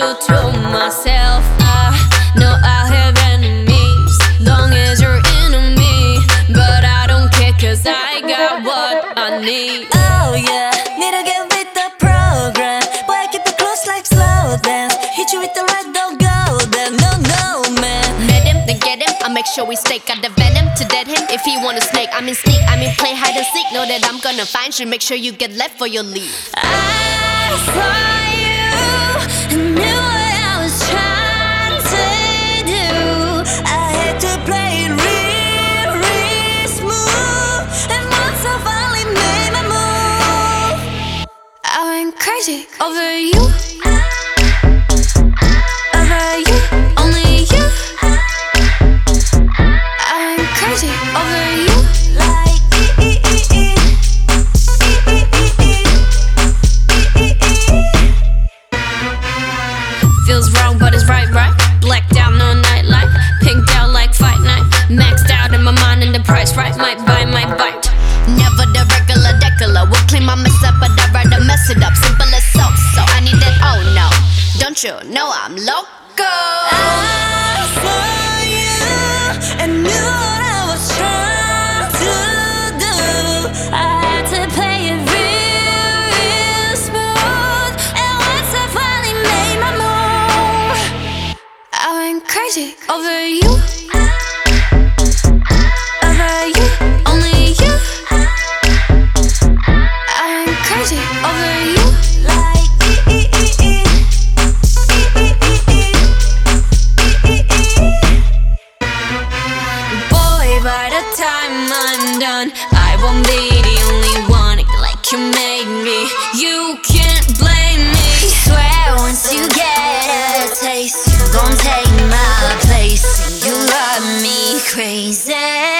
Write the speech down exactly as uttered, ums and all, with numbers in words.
true to myself. I know I have enemies, long as you're into me. But I don't care, cause I got what I need. Oh yeah, need to get with the program. Boy, I keep it close like slow dance. Hit you with the right, don't go there. No, no, man. Met him, then get him. I make sure we stake out the venom to dead him. If he wanna snake, I mean sneak, I mean play hide and seek. Know that I'm gonna find you, make sure you get left for your leave. I saw you and knew what I was trying to do. I had to play it real, real smooth. And once I finally made my move, I went crazy over you, over you, only you. I went crazy over you, like e e e e, e e e e. Feels wrong, but it's right, right. Blacked out, no nightlight. Pinked out like fight night. Maxed out in my mind and the price right. Might buy, might bite. Never the regular decular. Will clean my mess up, but I'd rather mess it up. Simple as so, so I need that, oh no. Don't you know I'm loco? I saw you and knew what I was trying to do. I had to play it real, real smooth. And once I finally made my move, I went crazy over you, over you, only you. I went crazy over you, like e e e e, e e e e. Boy, by the time I'm done, I won't be the only one like you made me. You can't blame me. Swear once you get a taste, you gon' take my place. You love me crazy.